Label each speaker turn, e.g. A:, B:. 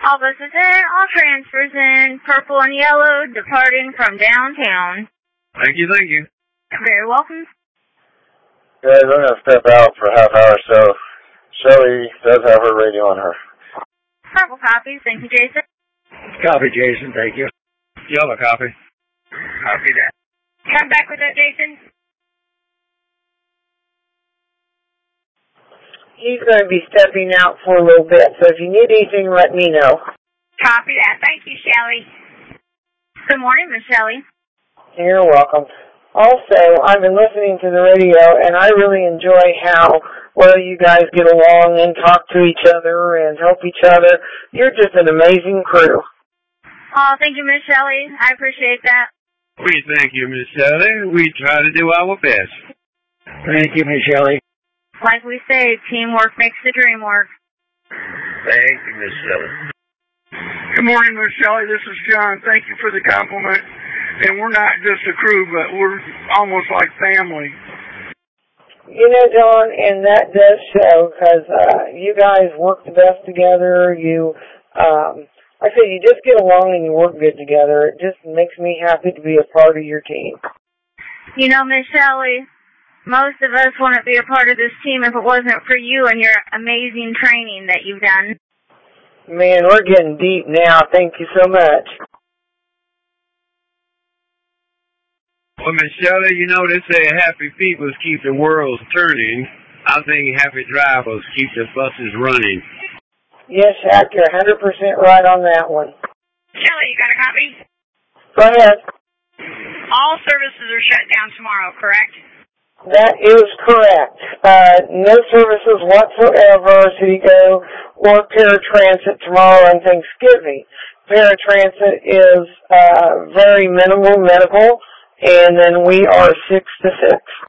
A: All buses in, all transfers in, purple and yellow, departing from downtown.
B: Thank you, thank you.
A: Very welcome.
C: Guys, I'm going to step out for a half hour, so Shelly does have her radio on her.
A: Purple copies. Thank you, Jason.
D: Copy, Jason. Thank you.
B: Yellow copy.
D: Copy that.
A: Come back with that, Jason.
E: He's going to be stepping out for a little bit, so if you need anything, let me know.
A: Copy that. Thank you, Shelly. Good morning, Miss Shelly.
E: You're welcome. Also, I've been listening to the radio, and I really enjoy how well you guys get along and talk to each other and help each other. You're just an amazing crew.
A: Oh, thank you, Miss Shelly. I appreciate that.
B: We thank you, Miss Shelley. We try to do our best.
D: Thank you, Miss Shelley.
A: Like we say, teamwork makes the dream work.
D: Thank you, Miss Shelley.
F: Good morning, Miss Shelley. This is John. Thank you for the compliment. And we're not just a crew, but we're almost like family.
E: You know, John, and that does show because you guys work the best together. Like I said, you just get along and you work good together. It just makes me happy to be a part of your team.
A: You know, Miss Shelley, most of us wouldn't be a part of this team if it wasn't for you and your amazing training that you've done.
E: Man, we're getting deep now. Thank you so much.
B: Well, Miss Shelley, you know they say happy people keep the world turning. I think happy drivers keep the buses running.
E: Yes, Shaq, you're 100% right on that one.
A: Shelley, you got a copy?
E: Go ahead.
A: All services are shut down tomorrow, correct?
E: That is correct. No services whatsoever, CityGo or Paratransit tomorrow on Thanksgiving. Paratransit is very minimal medical, and then we are 6 to 6.